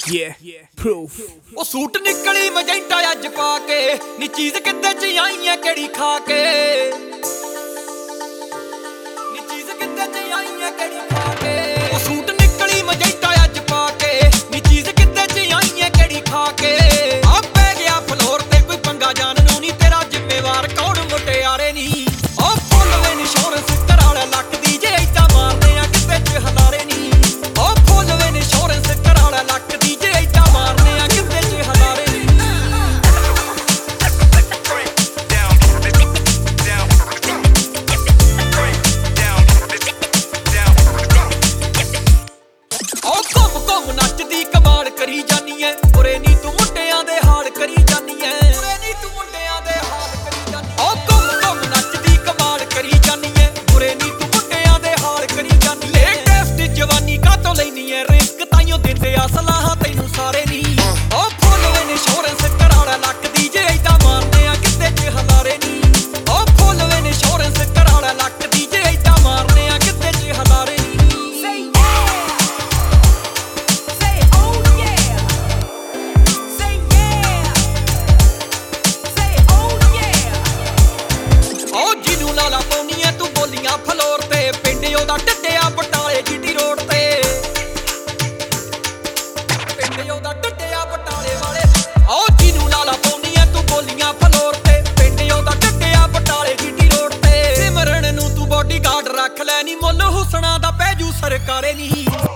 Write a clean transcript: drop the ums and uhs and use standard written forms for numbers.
Yeah, proof. ਉਹ suit ਨਿਕਲੀ magenta ਅੱਜ ਪਾ ਕੇ ਨੀ ਚੀਜ਼ ਕਿੱਥੇ ਚ ਆਈ ਐ ਕਿਹੜੀ ਖਾ ਕੇ ਨੀ ਚੀਜ਼ ਕਿੱਥੇ ਚ ਆਈ ਐ ਕਿਹੜੀ ਖਾ ਕੇ ਉਹ ਸੂਟ ਨਿਕਲੀ ਮਜੈਂਟਾ ਅੱਜ ਪਾ ਕੇ ਨੀ ਚੀਜ਼ ਕਿੱਥੇ ਚ ਆਈ ਐ ਕਿਹੜੀ ਖਾ ਕੇ ਆ ਪੈ ਗਿਆ ਫਲੋਰ ਤੇ ਕੋਈ ਪੰਗਾ ਜਾਣ ਨੂੰ ਨੀ ਤੇਰਾ ਜ਼ਿੰਮੇਵਾਰ ਕੌਣ ਮੁਟਿਆਰੇ ਨੀ ਉਹ ਫੁੱਲ ਵੇ ਇੰਸ਼ੋਰੈਂਸ ਕਰਾਲਾ ਲੱਕ ਦੀ ਜੇ ਏਦਾਂ ਮਾਰਦੇ ਆ ਕਿਤੇ ਚ ਹਲਾਰੇ ਨੀ ਉਹ ਫੁੱਲ ਵੇ ਇੰਸ਼ੋਰੈਂਸ ਕਰਾਲਾ ਲੱਕ ਦੀ ਜੇ ਏਦਾਂ ਮਾਰਦੇ ਆ ਕਿਤੇ ਚ ਹਲਾਰੇ ਨੀ ਉਹ ਘੁੰਮ ਘੁੰਮ ਨੱਚਦੀ ਕਮਾਲ ਕਰੀ ਜਾਨੀ ਐ ਉਰੇ ਨੀ ਤੂੰ ਮੁੰਡਿਆਂ ਦੇ ਹਾਲ ਕਰੀ ਜਾਨੀ ਐ ਉਰੇ ਨੀ ਤੂੰ ਮੁੰਡਿਆਂ ਦੇ ਹਾਲ ਕਰੀ ਜਾਨੀ ਉਹ ਘੁੰਮ ਘੁੰਮ ਨੱਚਦੀ ਕਮਾਲ ਕਰੀ ਜਾਨੀ ਐ ਉਰੇ ਨੀ ਤੂੰ ਮੁੰਡਿਆਂ ਦੇ ਹਾਲ ਕਰੀ ਜਾਨੀ ਐ ਲੇਟੈਸਟ ਜਵਾਨੀ ਕਾਤੋਂ ਲੈਨੀ ਐ ਰਿਸਕ ਤਾਈਓ ਦਿੰਦੇ ਆ ਸਲਾਹਾਂ ਤੈਨੂੰ ਸਾਰੇ ਨੀ ਉਹ ਫੁੱਲ ਵੇ ਇੰਸ਼ੋਰੈਂਸ ਕਰਾਲਾ ਲੱਕ ਦੀ ਜੇ ਏਦਾਂ ਮਾਰਦੇ ਆ ਕਿਤੇ ਚ ਹਲਾਰੇ ਨੀ ਉਹ ਫੁੱਲ ਵੇ ਇੰਸ਼ੋਰੈਂਸ ਕਰਾਲਾ ਲੱਕ ਦੀ ਜੇ ਏਦਾਂ ਮਾਰਦੇ ਆ ਕਿਤੇ ਚ ਹਲਾਰੇ ਨੀ Say yeah. Say oh yeah. Say yeah. Say oh yeah. ਉਹ ਜਿਹਨੂੰ ਲਾਲਾ ਪਾਉਣੀ ਐ ਤੂੰ ਬੋਲੀਆਂ ਫਲੋਰ ਤੇ ਪਿੰਡ ਉਹਦਾ ਡੱਡਿਆ ਬਟਾਲੇ ਜੀਟੀ ਰੋਡ ਤੇ ਪਿੰਡ ਉਹਦਾ ਡੱਡਿਆ ਬਟਾਲੇ ਵਾਲੇ ਉਹ ਜਿਹਨੂੰ ਲਾਲਾ ਪਾਉਣੀ ਐ ਤੂੰ ਬੋਲੀਆਂ ਫਲੋਰ ਤੇ ਪਿੰਡ ਉਹਦਾ ਡੱਡਿਆ ਬਟਾਲੇ ਜੀਟੀ ਰੋਡ ਤੇ ਸਿਮਰਨ ਨੂੰ ਤੂੰ ਬੋਡੀਗਾਰਡ ਰੱਖ ਲੈ ਨੀ ਮੁੱਲ ਹੁਸਨਾ ਦਾ ਪੈ ਜੂ ਸਰਕਾਰੇ ਨਹੀਂ